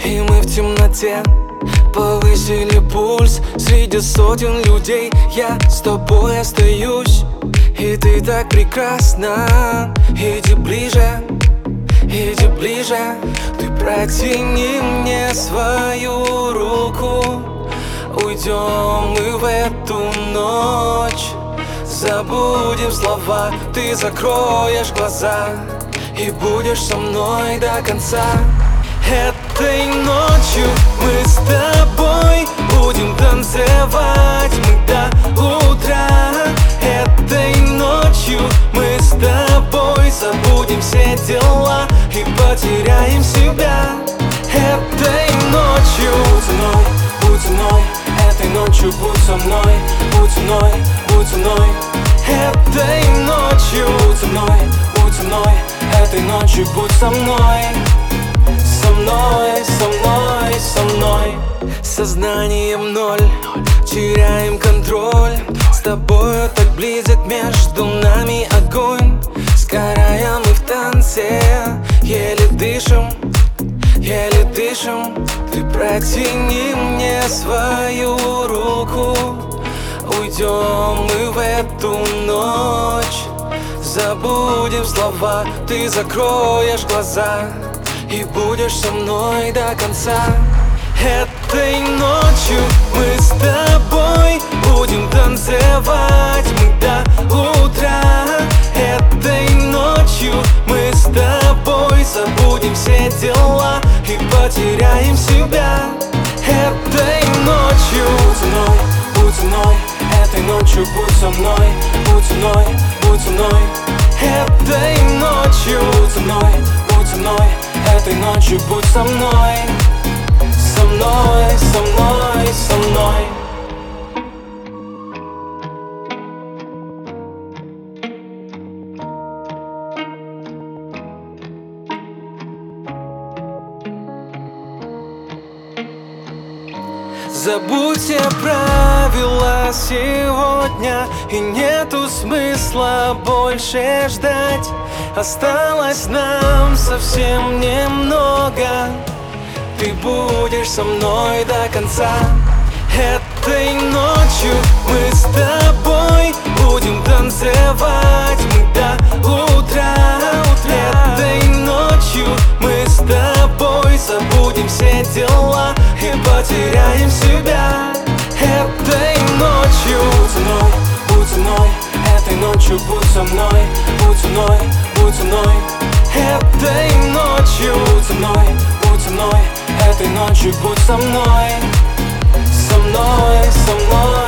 И мы в темноте повысили пульс. Среди сотен людей я с тобой остаюсь. И ты так прекрасна. Иди ближе, иди ближе. Ты протяни мне свою руку. Уйдем мы в эту ночь. Забудем слова, ты закроешь глаза и будешь со мной до конца. Этой ночью мы с тобой будем танцевать мы до утра. Этой ночью мы с тобой забудем все дела и потеряем себя. Этой ночью будь со мной, будь со мной. Этой ночью будь со мной, будь со мной, будь со мной. Этой ночью будь со мной, будь со мной. Этой ночью будь со мной. Со мной, со мной, со мной. Сознанием ноль, теряем контроль. С тобою так близок, между нами огонь. Сгораем мы в танце, еле дышим, еле дышим. Ты протяни мне свою руку. Уйдем мы в эту ночь. Забудем слова, ты закроешь глаза и будешь со мной до конца. Этой ночью мы с тобой будем танцевать мы до утра. Этой ночью мы с тобой забудем все дела и потеряем себя. Этой ночью будь со мной, будь со мной. Этой ночью будь со мной, будь со мной, будь со мной. Этой ночью будь со мной, будь со мной. Этой ночью будь со мной. Со мной, со мной, со мной. Забудь все правила сегодня, и нету смысла больше ждать. Осталось нам совсем немного. Ты будешь со мной до конца. Этой ночью мы с тобой будем танцевать мы до утра. Этой ночью мы с тобой забудем все дела и потеряем себя. Этой ночью будь со мной, будь со мной. Этой ночью будь со мной, будь со мной, будь со мной. Этой ночью будь со мной, будь со мной. Этой ночью будь со мной. Со мной, со мной.